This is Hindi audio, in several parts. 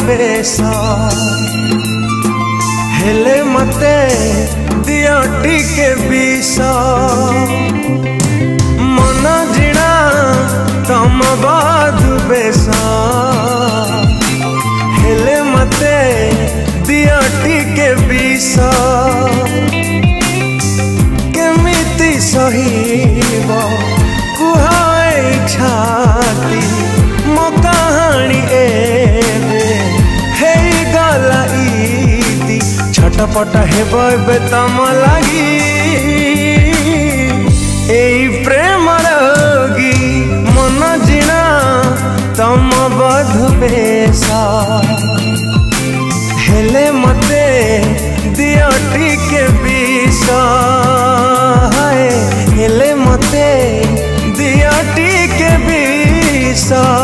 बेस हेले मते दियो टिके विष मन जिणा तम बधु बेस हेले मते दियो टिके विष केमिति सहीब कुहाई छाती मो कहानी एबे हेई गला इति छटपट हेब एबे तम लागी एई प्रेम रोगी मन जिणा तम बधु बेस हेले मते दियो टिके विष हेले मते दियो टिके विष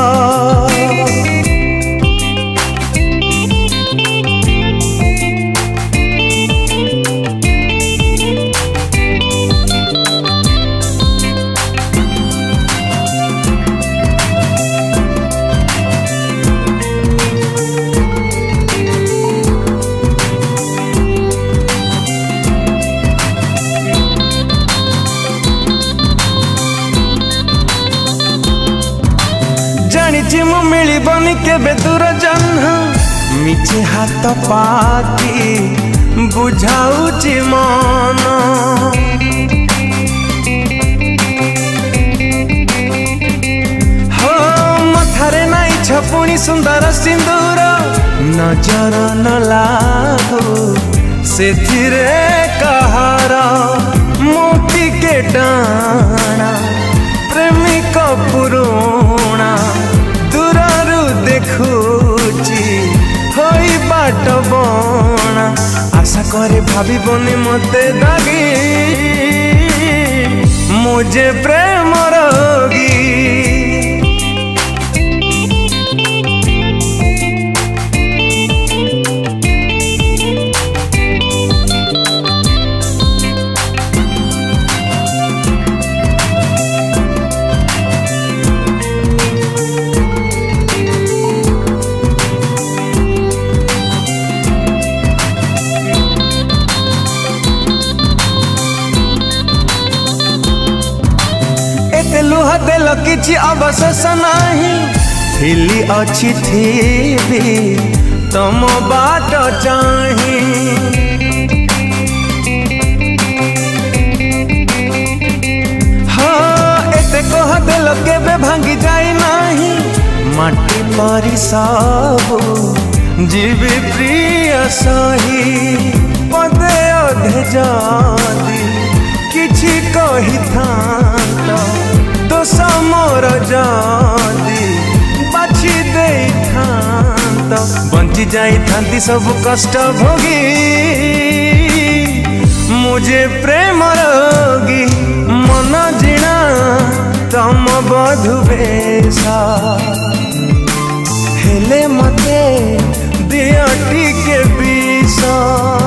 जानी मु मिलबनी केबे दूर जन्ह मिछे हाथ पाती बुझाऊची मन हो मथारे नाई छपुनी सुंदर सिंदूर नजर न लागू सेथिरे कहार मोती के डाना प्रेमिक पुरुणा दूररू देखुची होई बाट बणा आशा करे भाभी बनी मते दागी मुझे प्रेम रोगी लुह देल किछि अवशेष नाही थिली अछि थी तम बाट चाही हाँ एते कह देल केबे भांगी जाई नाही माटी परी सबू जीवी प्रिय सही पदे अधे जादी किछि कही थांता दोष मोर जादी बाछी दे थांता बंची जाई थांती सब कष्ट भोगी मुझे प्रेम रोगी मन जिणा तम बधु बेस हेले मते दियो टिके विष।